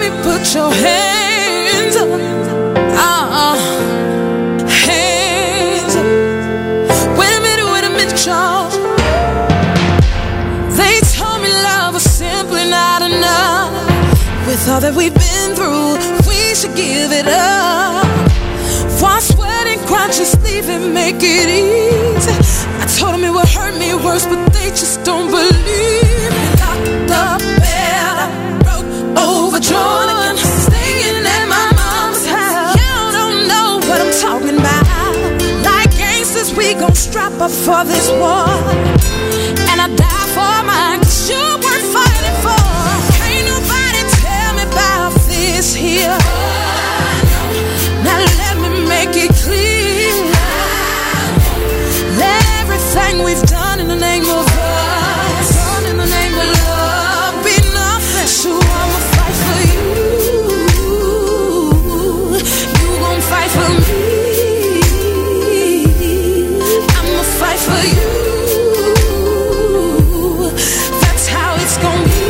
put your hands up. Hands up. Wait a minute, y'all. They told me love was simply not enough. With all that we've been through, we should give it up. Why sweat and cry, just leave it, make it easy. I told them it would hurt me worse, but they just don't believe me. Locked up, bed, broke, overdrawn, staying at my mom's house. Y'all don't know what I'm talking about. Like gangsters, we gon' strap up for this war. And I die for mine, 'cause you weren't fighting for. Ain't nobody tell me about this here. Now let me make it clear. Let everything we've done in the name of us, done in the name of love, be nothing. So I'ma fight for you. You gon' fight for me. I'ma fight for you. That's how it's gon' be.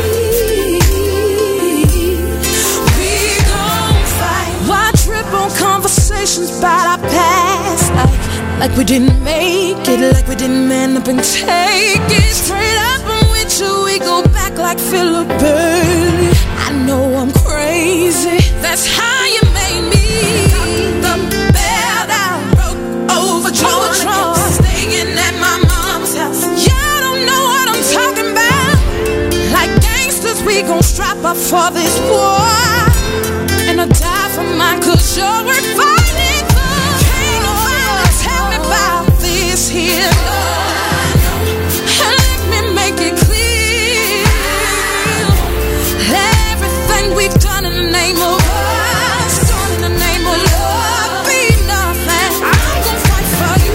We gon' fight. Why trip on conversations about our past? Like we didn't make it, like we didn't man up and take it. Straight up and with you, we go back like Philip Bailey. I know I'm crazy, that's how you made me. The bed out, broke, overdrawn, staying at my mom's house. Y'all don't know what I'm talking about. Like gangsters, we gon' strap up for this war. And I die for mine, 'cause you're worth fighting for. Can't nobody tell me about this here. And let me make it clear. Let everything we've done in the name of us, done in the name of love, be nothing. I'm gon' fight for you.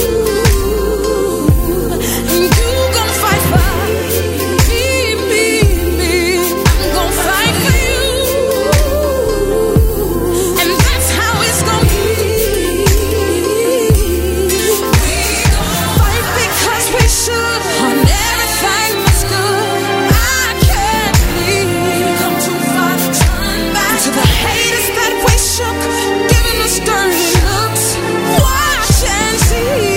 And you gon' fight for me. I'm gon' fight for you. And that's how it's gon' be. We gon' fight because we should. On everything that's good, I can't believe. Come too far to turn back. To the haters that we shook, giving us dirty looks. Watch and see.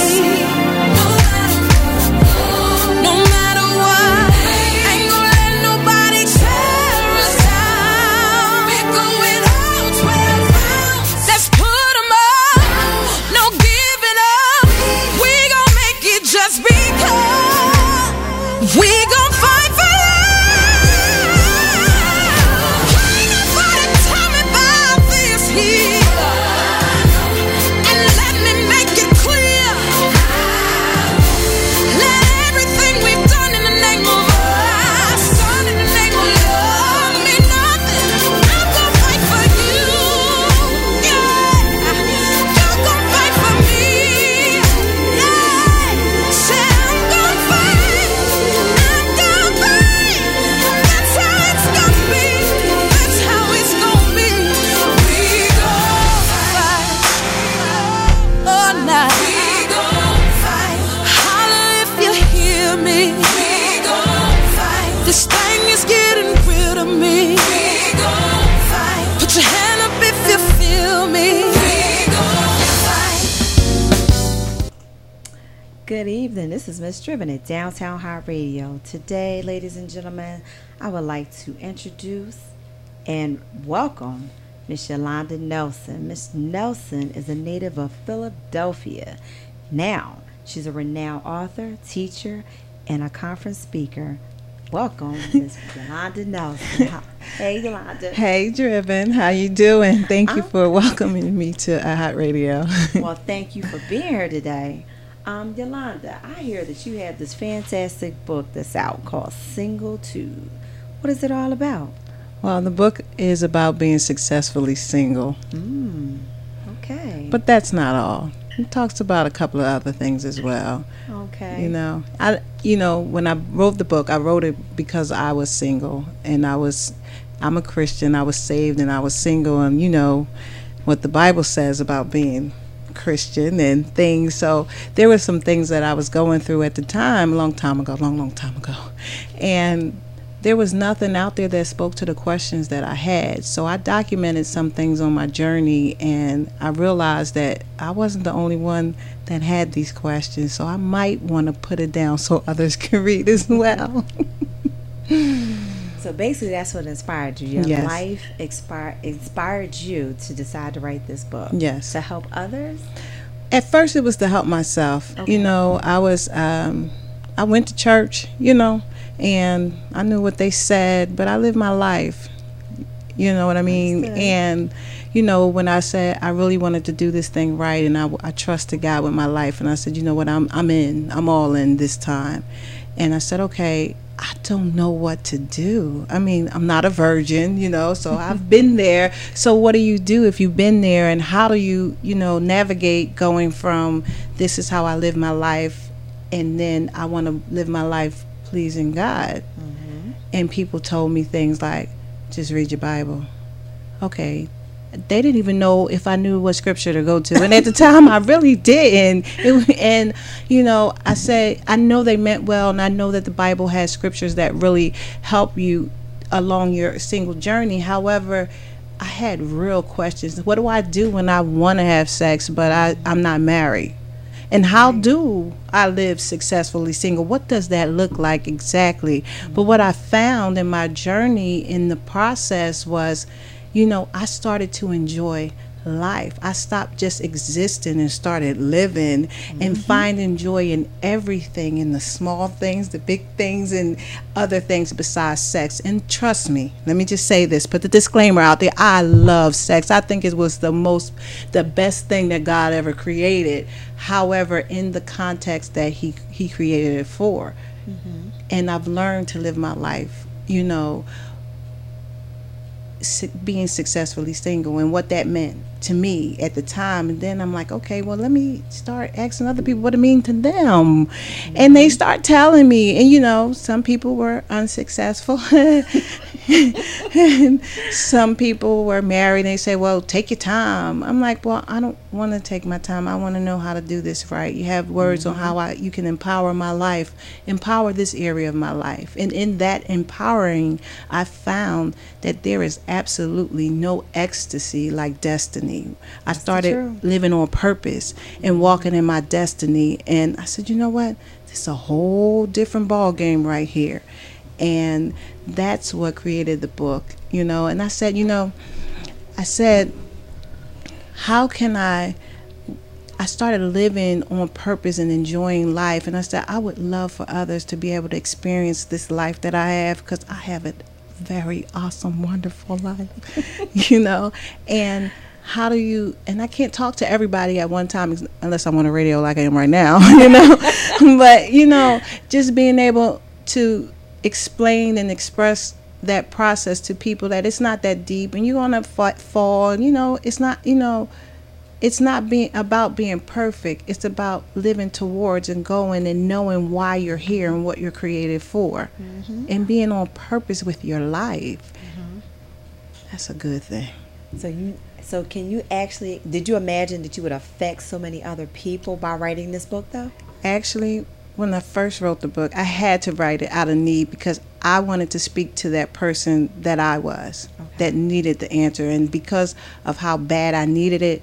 No matter what, ain't gon' let nobody tear us down. We're going out 12 rounds. Let's put 'em up. No giving up. We gon' make it just because. We gon' fight for you. Ain't nobody tell me about this here. And let me make it clear. Let everything we've done in the name of us, done in the name of love, mean nothing. I'm gon' fight for you. Yeah. You gon' fight for me. Yeah. Say I'm gon' fight. I'm gon' fight. That's how it's gon' be. That's how it's gon' be. We gon' fight. Oh, nah. We gon' fight. Holler if you hear me. We gon' fight. This thing is getting real to me. We gon' fight. Put your hand up if you feel me. We gon' fight. Good evening. This is Miss Driven at Downtown Hot Radio. Today, ladies and gentlemen, I would like to introduce and welcome Miss Yolanda Nelson. Miss Nelson is a native of Philadelphia. Now, she's a renowned author, teacher, and a conference speaker. Welcome, Miss Yolanda Nelson. Hey, Yolanda. Hey, Driven. How you doing? Thank you I'm- for welcoming me to Hot Radio. Well, thank you for being here today. Yolanda, I hear that you have this fantastic book that's out called Singletude. What is it all about? Well, the book is about being successfully single, Okay. but that's not all. It talks about a couple of other things as well. Okay. When I wrote the book, I wrote it because I was single, and I'm a Christian. I was saved, and I was single, and you know what the Bible says about being Christian and things. So there were some things that I was going through at the time, long time ago, and there was nothing out there that spoke to the questions that I had. So I documented some things on my journey, and I realized that I wasn't the only one that had these questions. So I might want to put it down so others can read as well. So basically, that's what inspired you. Your Yes. life inspired you to decide to write this book. Yes. To help others? At first, it was to help myself. Okay. You know, I went to church, you know, and I knew what they said, but I lived my life. You know what I mean? Understood. And, you know, when I said I really wanted to do this thing right, and I trusted God with my life, and I said, you know what, I'm all in this time. And I said, okay, I don't know what to do. I mean, I'm not a virgin, you know, so I've been there. So what do you do if you've been there, and how do you, you know, navigate going from this is how I live my life, and then I want to live my life pleasing God. And people told me things like, just read your Bible. Okay. They didn't even know if I knew what scripture to go to. And at the time, I really didn't. And, you know, I said, I know they meant well, and I know that the Bible has scriptures that really help you along your single journey. However, I had real questions. What do I do when I want to have sex, but I'm not married? And how do I live successfully single? What does that look like exactly? But what I found in my journey in the process was, you know, I started to enjoy life. I stopped just existing and started living and finding joy in everything, in the small things, the big things, and other things besides sex. And trust me, let me just say this, put the disclaimer out there, I love sex. I think it was the best thing that God ever created. However, in the context that he created it for. And I've learned to live my life, you know, being successfully single and what that meant to me at the time. And then I'm like, okay, well, let me start asking other people what it means to them. And they start telling me, and you know, some people were unsuccessful. And some people were married, and they say, well, take your time. I'm like, well, I don't want to take my time. I want to know how to do this right. You have words on how you can empower my life, empower this area of my life. And in that empowering, I found that there is absolutely no ecstasy like destiny. I started living on purpose and walking in my destiny. And I said, you know what? This is a whole different ball game right here. And that's what created the book, you know. And I said, how can I started living on purpose and enjoying life. And I said, I would love for others to be able to experience this life that I have, because I have a very awesome, wonderful life, you know. And how do you, and I can't talk to everybody at one time unless I'm on the radio like I am right now, you know. But, you know, just being able to explain and express that process to people, that it's not that deep and you're gonna fall, and you know, it's not, you know, it's not about being perfect. It's about living towards and going and knowing why you're here and what you're created for, and being on purpose with your life. That's a good thing. So can you actually, did you imagine that you would affect so many other people by writing this book though? Actually, when I first wrote the book, I had to write it out of need, because I wanted to speak to that person that I was, that needed the answer. And because of how bad I needed it,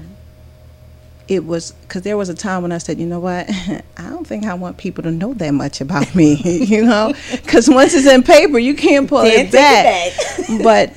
it was, because there was a time when I said, you know what, I don't think I want people to know that much about me, you know, because once it's in paper, you can't pull it back. But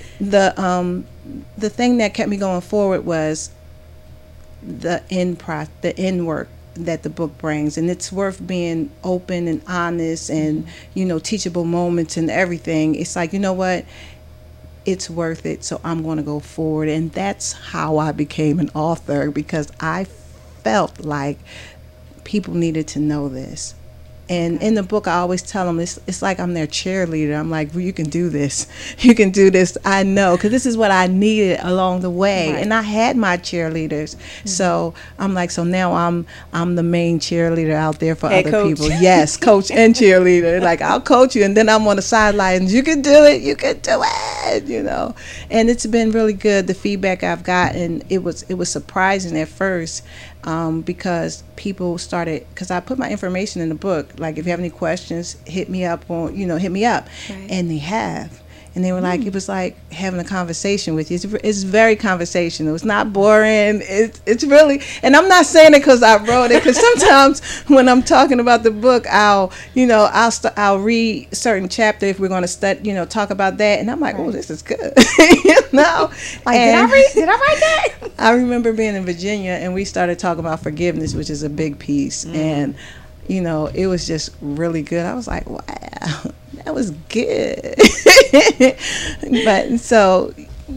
the thing that kept me going forward was the end work that the book brings, and it's worth being open and honest and, you know, teachable moments and everything. It's like, you know what, it's worth it, so I'm going to go forward. And that's how I became an author, because I felt like people needed to know this. And in the book, I always tell them, it's like I'm their cheerleader. I'm like, well, you can do this. You can do this. I know, because this is what I needed along the way. Right. And I had my cheerleaders. So I'm like, so now I'm the main cheerleader out there for other people. Yes, coach and cheerleader. Like, I'll coach you, and then I'm on the sidelines. You can do it. You can do it. You know. And it's been really good. The feedback I've gotten, it was surprising at first. Because people started, because I put my information in the book, like, if you have any questions, hit me up on, hit me up. Right. And they have. And they were like, it was like having a conversation with you. It's very conversational. It's not boring. It's really, and I'm not saying it because I wrote it, because sometimes when I'm talking about the book, I'll read certain chapter if we're going to study, talk about that, and I'm like, oh, this is good. Like, did I write that? I remember being in Virginia, and we started talking about forgiveness, which is a big piece, and it was just really good. I was like, wow, that was good. But so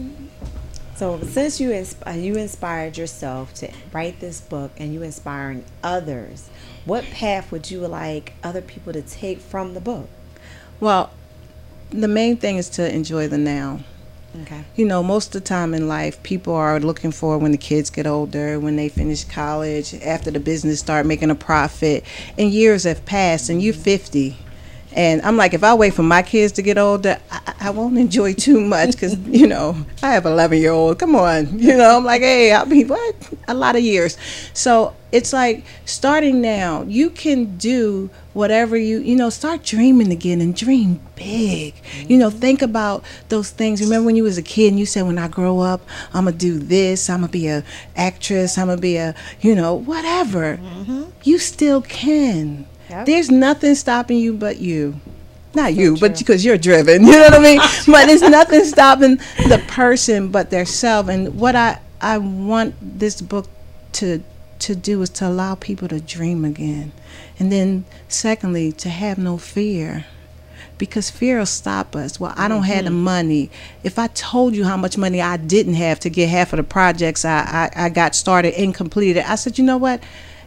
since you inspired yourself to write this book, and you inspiring others, what path would you like other people to take from the book? Well, the main thing is to enjoy the now. Okay. Most of the time in life, people are looking for when the kids get older, when they finish college, after the business start making a profit, and years have passed, and you're 50. And I'm like, if I wait for my kids to get older, I won't enjoy too much, because, I have 11-year-old. Come on. I'm like, hey, I'll be, what? A lot of years. So it's like, starting now, you can do whatever start dreaming again, and dream big. Think about those things. Remember when you was a kid and you said, when I grow up, I'm going to do this. I'm going to be a actress. I'm going to be a, whatever. Mm-hmm. You still can. Yep. There's nothing stopping you but you. Not so you, true. But because you're driven. You know what I mean? But there's nothing stopping the person but their self. And what I want this book to do is to allow people to dream again. And then secondly, to have no fear. Because fear will stop us. Well, I don't have the money. If I told you how much money I didn't have to get half of the projects I got started and completed, I said, you know what?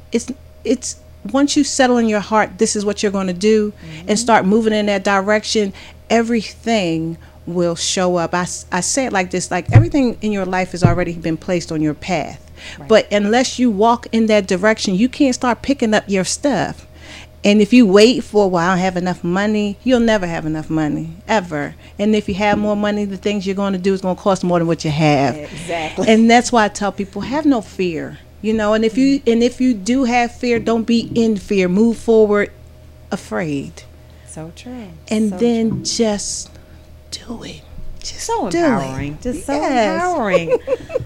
It's once you settle in your heart, this is what you're going to do, and start moving in that direction, everything will show up. I say it like this, like everything in your life has already been placed on your path. Right. But unless you walk in that direction, you can't start picking up your stuff. And if you wait for, well, I don't have enough money, you'll never have enough money, ever. And if you have more money, the things you're going to do is going to cost more than what you have. Exactly. And that's why I tell people, have no fear. And if you do have fear, don't be in fear. Move forward afraid. So true. And so then true. Just do it. Just so do empowering. It. Just so empowering.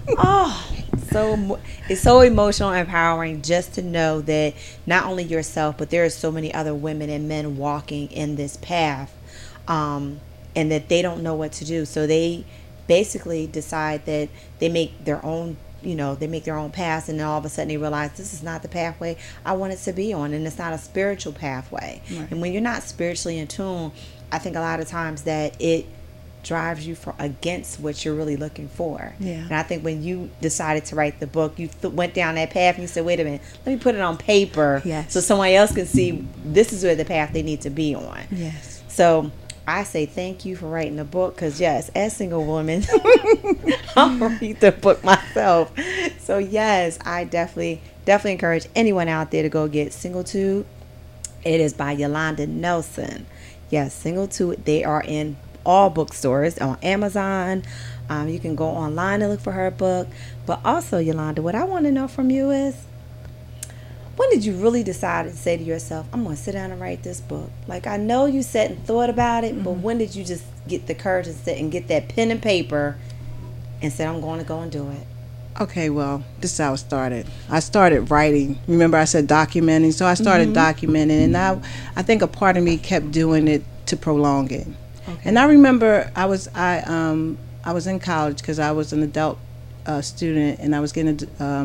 It's so emotional and empowering just to know that not only yourself, but there are so many other women and men walking in this path, and that they don't know what to do. So they basically decide that they make their own paths, and then all of a sudden they realize this is not the pathway I wanted to be on, and it's not a spiritual pathway. Right. And when you're not spiritually in tune, I think a lot of times that it drives you against what you're really looking for. Yeah. And I think when you decided to write the book, you went down that path and you said, wait a minute, let me put it on paper. Yes. So someone else can see this is where the path they need to be on. Yes. So I say thank you for writing the book, because yes, as single woman, I'll read the book myself. So yes, I definitely encourage anyone out there to go get Singletude. It is by Yolanda Nelson. Yes, Singletude. They are in all bookstores, on Amazon. You can go online and look for her book. But also, Yolanda, what I want to know from you is, when did you really decide to say to yourself, I'm going to sit down and write this book? Like, I know you sat and thought about it, but when did you just get the courage to sit and get that pen and paper and say, I'm going to go and do it? Okay, well, this is how it started. I started writing. Remember I said documenting? So I started documenting, and I think a part of me kept doing it to prolong it. Okay. And I remember I was in college, because I was an adult student, and I was getting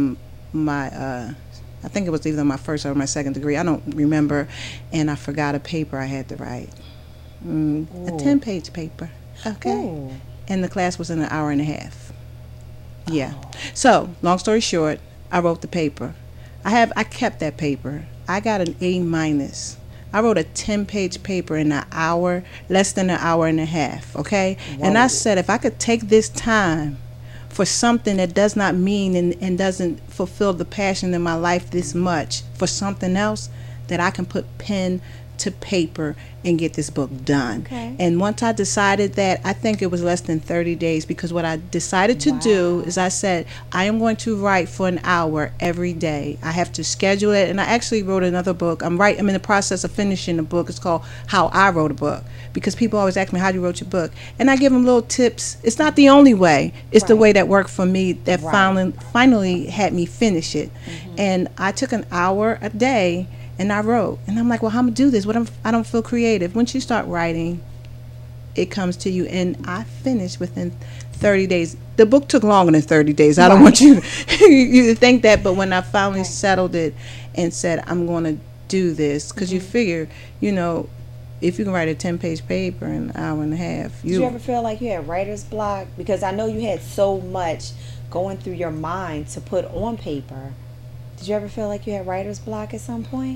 I think it was either my first or my second degree. I don't remember. And I forgot a paper I had to write. A 10-page paper. Okay. Ooh. And the class was in an hour and a half. Yeah. So, long story short, I wrote the paper. I kept that paper. I got an A-. I wrote a 10-page paper in an hour, less than an hour and a half. Okay. Whoa. And I said, if I could take this time for something that does not mean and doesn't fulfill the passion in my life this much, for something else, that I can put pen to paper and get this book done. Okay. And once I decided that, I think it was less than 30 days, because what I decided to do is I said, I am going to write for an hour every day. I have to schedule it. And I actually wrote another book. I'm in the process of finishing a book. It's called How I Wrote a Book, because people always ask me, how you wrote your book? And I give them little tips. It's not the only way. It's the way that worked for me that finally had me finish it. And I took an hour a day and I wrote. And I'm like, well, how am I going to do this? I don't feel creative. Once you start writing, it comes to you. And I finished within 30 days. The book took longer than 30 days. I don't want you to think that. But when I finally settled it and said, I'm going to do this, because you figure, you know, if you can write a 10-page paper in an hour and a half. Did you ever feel like you had writer's block? Because I know you had so much going through your mind to put on paper. Did you ever feel like you had writer's block at some point?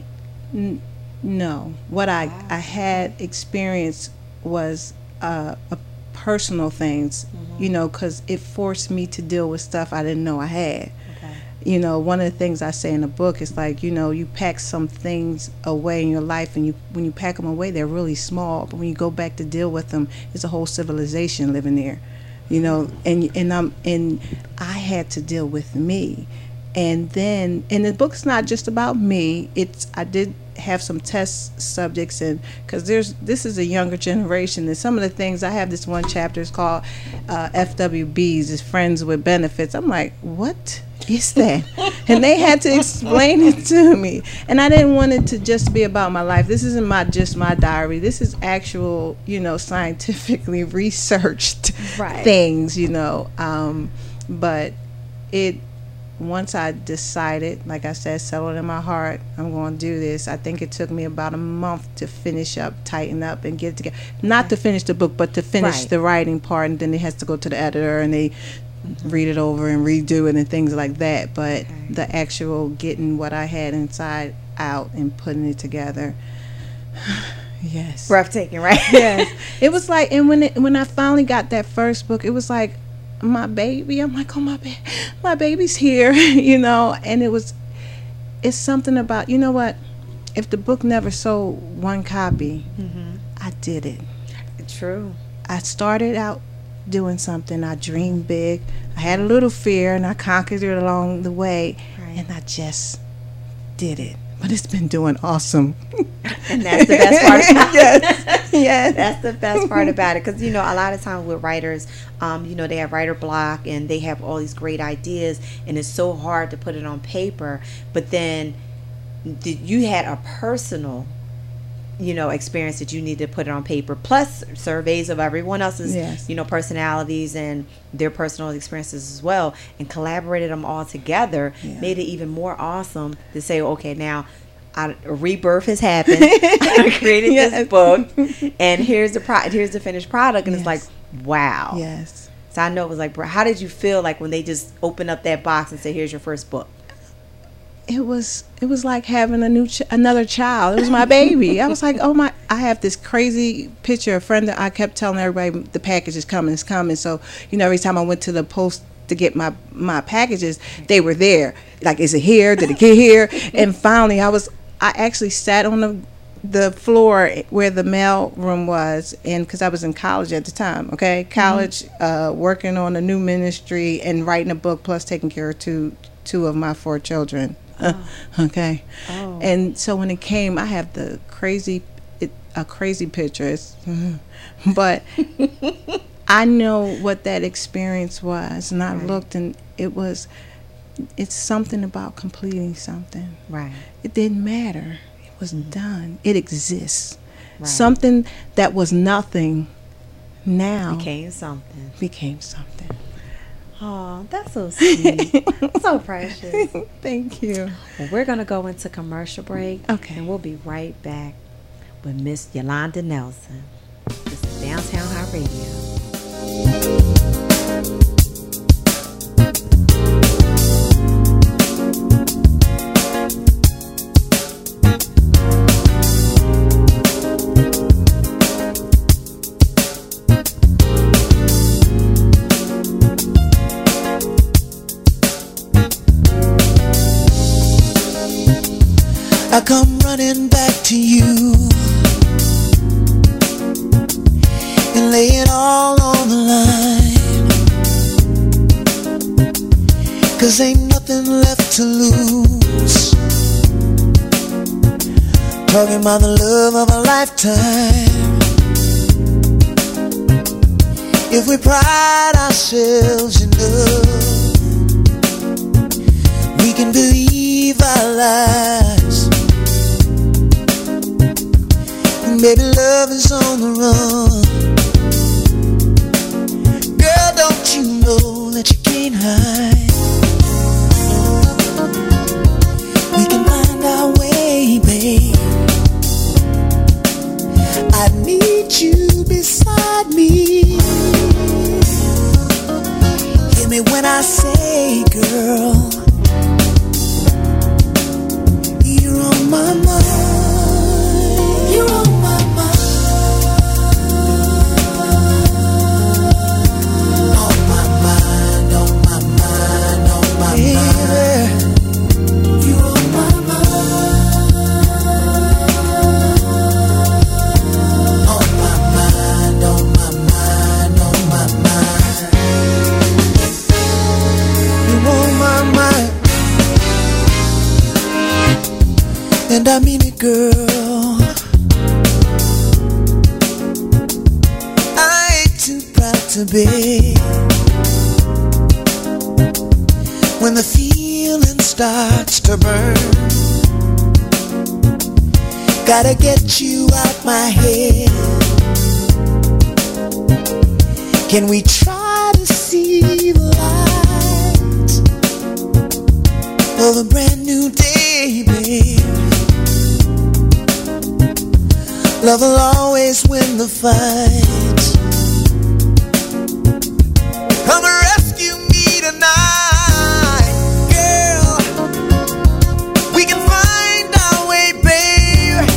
No. What I had experienced was a personal things, you know, because it forced me to deal with stuff I didn't know I had. You know, one of the things I say in the book is like, you know, you pack some things away in your life, and when you pack them away, they're really small. But when you go back to deal with them, it's a whole civilization living there, you know. And I had to deal with me, and the book's not just about me. I did have some test subjects, and because this is a younger generation, and some of the things I have, this one chapter is called FWBs, is friends with benefits. I'm like, what is that? And they had to explain it to me, and I didn't want it to just be about my life. This isn't just my diary. This is actual, you know, scientifically researched things, you know. But once I decided, like I said, settled in my heart, I'm going to do this. I think it took me about a month to finish up, tighten up, and get it together. Not to finish the book, but to finish the writing part, and then it has to go to the editor, and they read it over and redo it and things like that. But the actual getting what I had inside out and putting it together, yes, breathtaking, right? Yes. It was like, and when I finally got that first book, it was like my baby. I'm like, oh, my baby's here, you know. And it's something about, you know what, if the book never sold one copy, I did it. True. I started out doing something. I dreamed big. I had a little fear, and I conquered it along the way, and I just did it. But it's been doing awesome. And that's the best part about it. Yes. That's the best part about it. Because, you know, a lot of times with writers, you know, they have writer block, and they have all these great ideas, and it's so hard to put it on paper. But then you had a personal, you know, experience that you need to put it on paper, plus surveys of everyone else's, you know, personalities and their personal experiences as well, and collaborated them all together, made it even more awesome to say, okay, now a rebirth has happened. I created this book, and here's the finished product, and it's like, wow. Yes. So I know it was like, how did you feel like when they just opened up that box and said, here's your first book? It was like having another child. It was my baby. I was like, oh my! I have this crazy picture. A friend that I kept telling everybody, the package is coming, it's coming. So, you know, every time I went to the post to get my packages, they were there. Like, is it here? Did it get here? And finally, I actually sat on the floor where the mail room was, and because I was in college at the time, college, working on a new ministry and writing a book, plus taking care of two of my 4 children. And so when it came, I have a crazy picture, but I know what that experience was, and I looked, and it's something about completing something. Right. It didn't matter. It was done. It exists. Right. Something that was nothing now became something. Oh, that's so sweet. So precious. Thank you. Well, we're going to go into commercial break. Okay. And we'll be right back with Miss Yolanda Nelson. This is Downtown High Radio. I come running back to you. lay it all on the line, 'cause ain't nothing left to lose. Talking about the love of a lifetime. If we pride ourselves enough, we can believe our lies. And baby, love is on the run. Girl, don't you know that you can't hide? We can find our way, babe. I need you beside me. Hear me when I say, girl, you're on my mind. You're on my mind. On my mind, on my mind, on my mind. You're on my mind. On my mind, on my mind, on my mind. You're on my mind. And I mean it, girl. I ain't too proud to beg when the feeling starts to burn. Gotta get you out my head. Can we try to see the light of a brand new day, babe? Love will always win the fight. Come and rescue me tonight, girl. We can find our way, babe.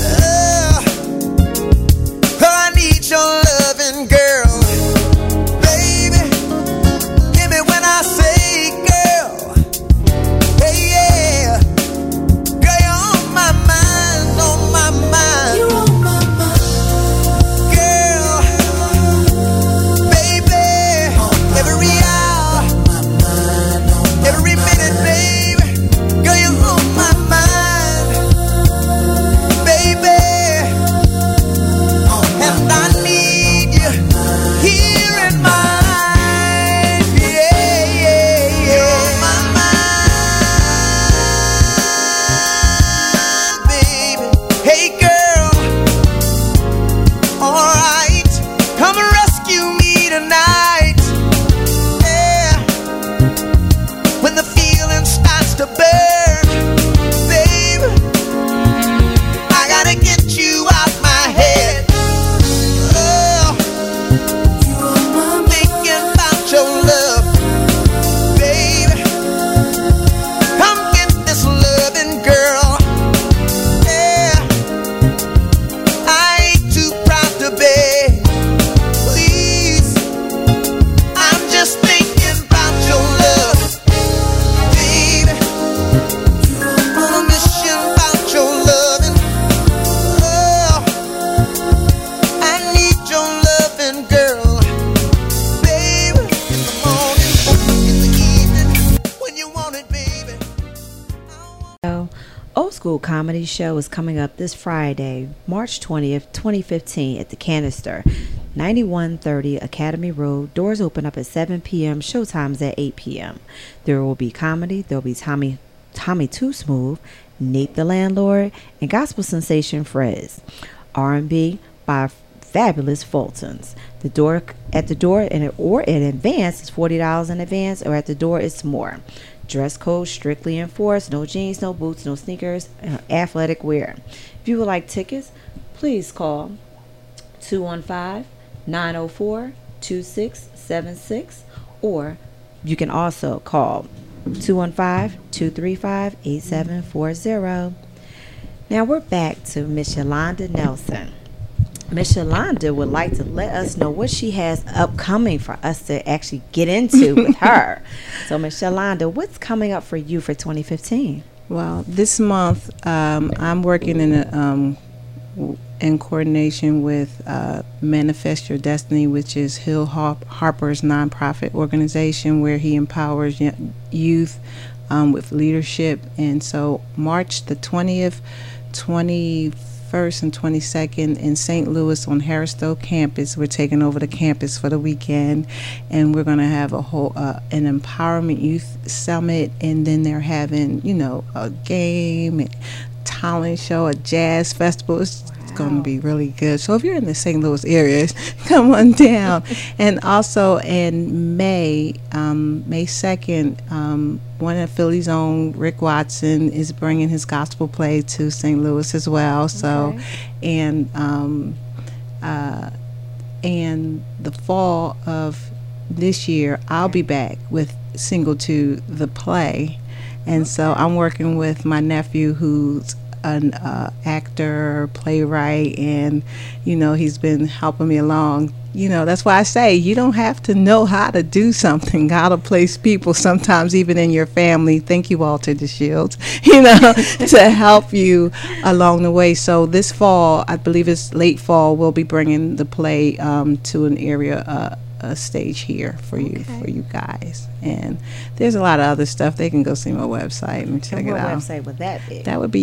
I need your loving, girl. Baby, hear me when I say, girl. Hey, yeah. Girl, you're on my mind, on my mind. You're on my mind. Girl, baby, every hour, every minute, baby. Girl, you're on my mind, baby. And I need you here in my life. Yeah, yeah, yeah. You're on my mind, baby. Hey, girl. Alright. Come and rescue me tonight. Yeah. When the feeling starts to burn, babe, I gotta get you out my head. Oh, thinking about your love, baby. Come get this loving, girl. Yeah, I ain't too proud to beg. Please, I'm just thinking about your love, baby. On a mission about your loving. Oh, I need your loving, girl, baby. In the morning, in the evening, when you want it, baby. Old School Comedy Show is coming up this Friday, March 20th, 2015 at the Canister, 9130 Academy Road. Doors open up at 7 p.m. Showtime's at 8 p.m. There will be comedy. There will be Tommy Too Smooth, Nate the Landlord, and gospel sensation Frez. R&B by Fabulous Fultons. The door at the door or in advance is $40 in advance, or at the door it's more. Dress code strictly enforced. No jeans, no boots, no sneakers, and athletic wear. If you would like tickets, please call 215-904-2676, or you can also call 215-235-8740. Now we're back to Miss Yolanda Nelson. Miss Yolanda would like to let us know what she has upcoming for us to actually get into with her. So, Miss Yolanda, what's coming up for you for 2015? Well, this month I'm working in a in coordination with Manifest Your Destiny, which is Hill Harper's nonprofit organization where he empowers youth with leadership. And so March the 20th, 21st, and 22nd in St. Louis on Harris-Stowe campus, we're taking over the campus for the weekend, and we're going to have a whole an empowerment youth summit, and then they're having a game, talent show, a jazz festival. It's going to be really good. So if you're in the St. Louis area, come on down. And also in May 2nd, one of Philly's own, Rick Watson, is bringing his gospel play to St. Louis as well. So, and the fall of this year, I'll be back with Single 2, the play. And so I'm working with my nephew, who's an actor, playwright, and he's been helping me along. That's why I say you don't have to know how to do something. God will place people sometimes even in your family. Thank you, Walter DeShields, to help you along the way. So this fall, I believe it's late fall, we'll be bringing the play to an area, a stage here for you guys. And there's a lot of other stuff. They can go see my website and check it out. What website would that be? That would be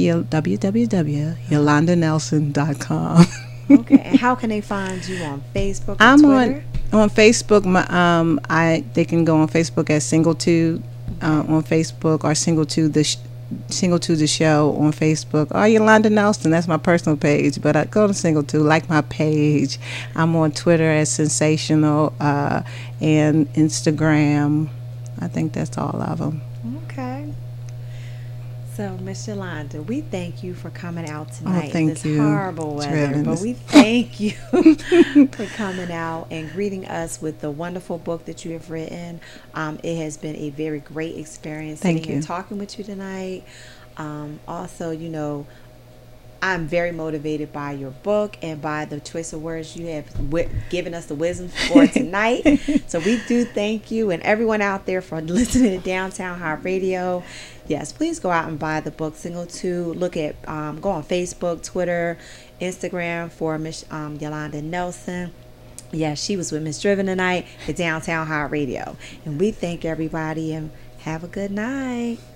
www.yolandanelson.com. Okay. And how can they find you on Facebook or I'm Twitter? on Facebook. They can go on Facebook as Single 2 on Facebook, or Single 2 the show on Facebook, or Yolanda Nelson. That's my personal page, but I go to Single 2, like my page. I'm on Twitter as Sensational, and Instagram. I think that's all of them. Okay. So, Miss Yolanda, we thank you for coming out tonight thank in this you. horrible weather. But we thank you for coming out and greeting us with the wonderful book that you have written. It has been a very great experience sitting here talking with you tonight. Also, I'm very motivated by your book and by the choice of words you have given us the wisdom for tonight. So we do thank you, and everyone out there, for listening to Downtown Hot Radio. Yes, please go out and buy the book Single 2. Go on Facebook, Twitter, Instagram for Miss Yolanda Nelson. Yeah, she was with Miss Driven tonight at Downtown Hot Radio. And we thank everybody and have a good night.